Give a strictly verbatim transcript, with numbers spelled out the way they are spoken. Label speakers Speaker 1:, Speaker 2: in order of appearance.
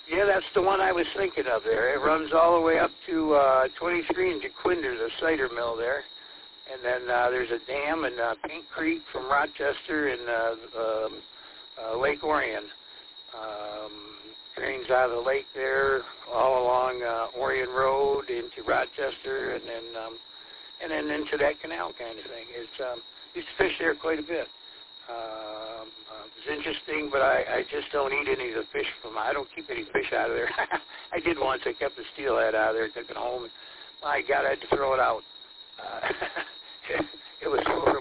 Speaker 1: Yeah, that's the one I was thinking of there. It runs all the way up to uh, twenty-three in Dequinder, the cider mill there. And then uh, there's a dam in uh, Pink Creek from Rochester and uh, um, uh, Lake Orion. Um, drains out of the lake there all along uh, Orion Road into Rochester and then um, and then into that canal kind of thing. It's um, used to fish there quite a bit. Um, uh, it's interesting, but I, I just don't eat any of the fish from. I don't keep any fish out of there. I did once. I kept the steelhead out of there, took it home. And, my God, I had to throw it out. Uh, it, it was so